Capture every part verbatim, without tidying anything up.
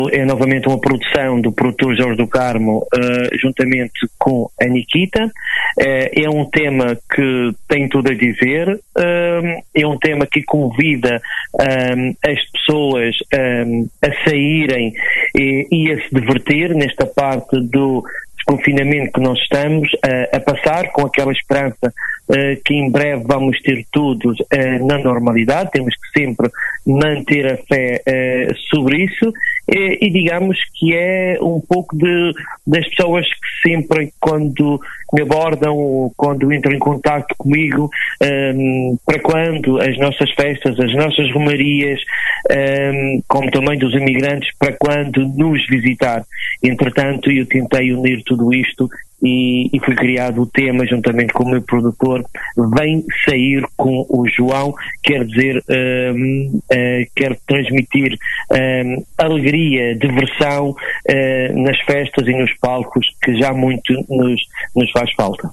É novamente uma produção do produtor Jorge do Carmo, uh, juntamente com a Nikita. Uh, é um tema que tem tudo a dizer, uh, é um tema que convida um, as pessoas um, a saírem e, e a se divertir nesta parte do desconfinamento que nós estamos uh, a passar, com aquela esperança uh, que em breve vamos ter tudo uh, na normalidade. Temos que sempre manter a fé uh, sobre isso. E, e digamos que é um pouco de, das pessoas que sempre, quando me abordam ou quando entram em contato comigo, um, para quando as nossas festas, as nossas romarias, um, como também dos imigrantes, para quando nos visitar. Entretanto, eu tentei unir tudo isto e, e foi criado o tema, juntamente com o meu produtor, Vem Sair com o João. Quer dizer, um, uh, quer transmitir um, alegria, diversão uh, nas festas e nos palcos, que já muito nos, nos faz falta.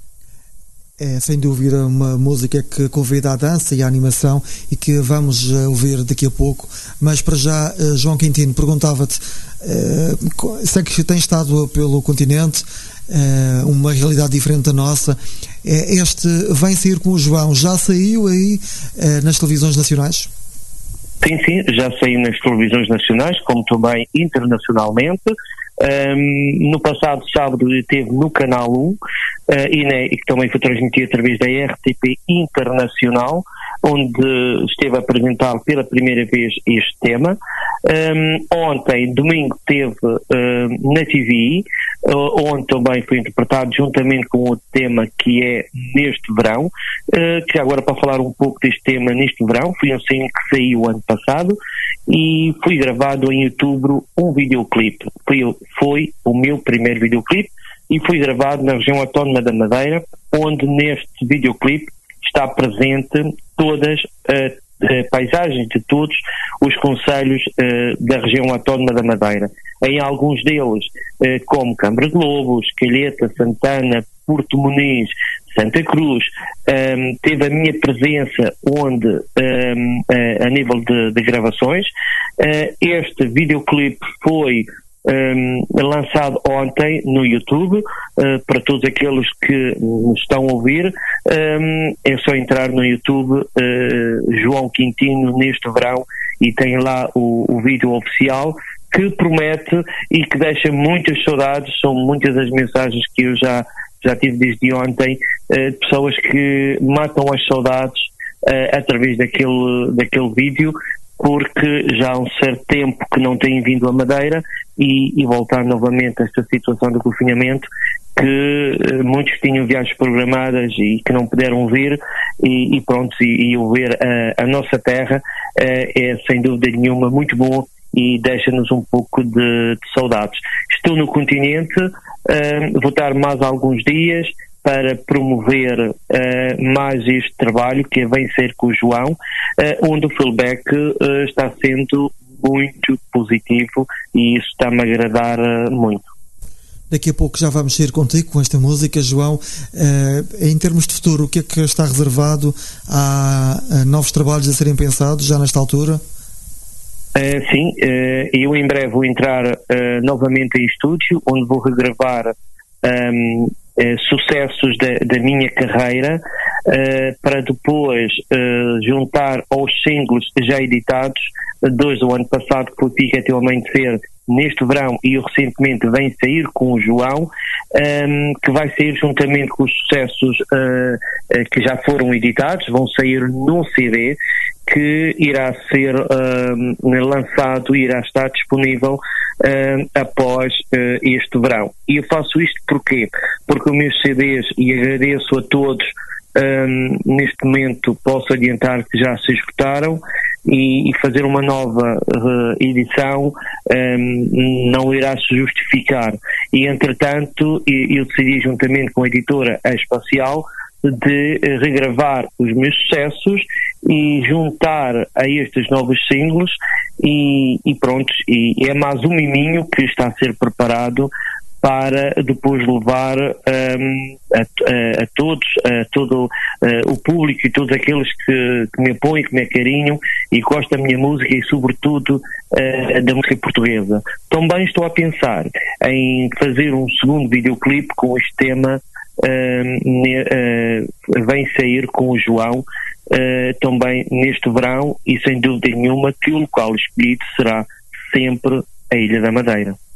É sem dúvida uma música que convida à dança e à animação e que vamos uh, ouvir daqui a pouco. Mas para já, uh, João Quintino, perguntava-te, uh, sei que tens estado pelo continente, uh, uma realidade diferente da nossa. Uh, este Vem Sair com o João já saiu aí uh, nas televisões nacionais? Sim, sim, já saiu nas televisões nacionais, como também internacionalmente. Um, no passado sábado esteve no Canal um, uh, e, né, e que também foi transmitido através da R T P Internacional, onde esteve a apresentar pela primeira vez este tema. Um, ontem, domingo, esteve uh, na T V, uh, onde também foi interpretado juntamente com outro tema que é Neste Verão, uh, que agora, para falar um pouco deste tema Neste Verão, foi um single que saiu ano passado e foi gravado em outubro um videoclipe. Foi, foi o meu primeiro videoclipe e foi gravado na região autónoma da Madeira, onde neste videoclipe está presente todas as uh, uh, paisagens de todos os concelhos uh, da região autónoma da Madeira. Em alguns deles, uh, como Câmara de Lobos, Calheta, Santana, Porto Muniz, Santa Cruz, um, teve a minha presença onde, um, uh, a nível de, de gravações. Uh, este videoclipe foi Um, lançado ontem no YouTube, uh, para todos aqueles que nos estão a ouvir, um, é só entrar no YouTube, uh, João Quintino Neste Verão, e tem lá o, o vídeo oficial, que promete e que deixa muitas saudades. São muitas as mensagens que eu já, já tive desde ontem, uh, de pessoas que matam as saudades uh, através daquele, daquele vídeo, porque já há um certo tempo que não têm vindo à Madeira e, e voltar novamente a esta situação do confinamento, que uh, muitos tinham viagens programadas e que não puderam vir, e, e pronto, e, e o ver a, a nossa terra uh, é sem dúvida nenhuma muito bom e deixa-nos um pouco de, de saudades. Estou no continente, uh, vou estar mais alguns dias para promover uh, mais este trabalho que é Vem Ser com o João, uh, onde o feedback uh, está sendo muito positivo e isso está-me a agradar uh, muito. Daqui a pouco já vamos sair contigo com esta música, João. Uh, em termos de futuro, o que é que está reservado? Há uh, novos trabalhos a serem pensados já nesta altura? Uh, sim, uh, eu em breve vou entrar uh, novamente em estúdio, onde vou regravar um, Uh, sucessos da, da minha carreira, uh, para depois uh, juntar aos singles já editados, dois do ano passado, que foi efetivamente ser Neste Verão, e eu recentemente Vem Sair com o João, um, que vai sair juntamente com os sucessos uh, uh, que já foram editados, vão sair num C D que irá ser uh, lançado e irá estar disponível uh, após uh, este verão. E eu faço isto porquê? Porque os meus C Ds, e agradeço a todos, um, neste momento posso adiantar que já se esgotaram, e, e fazer uma nova uh, edição um, não irá se justificar. E entretanto eu decidi, juntamente com a editora A Espacial, de regravar os meus sucessos e juntar a estes novos singles, e, e pronto, e é mais um miminho que está a ser preparado para depois levar um, a, a, a todos, a todo uh, o público e todos aqueles que, que me apoiam, que me acarinham e gostam da minha música e sobretudo uh, da música portuguesa. Também estou a pensar em fazer um segundo videoclipe com este tema, uh, ne, uh, vem sair com o João uh, também neste verão, e sem dúvida nenhuma que o local escolhido será sempre a Ilha da Madeira.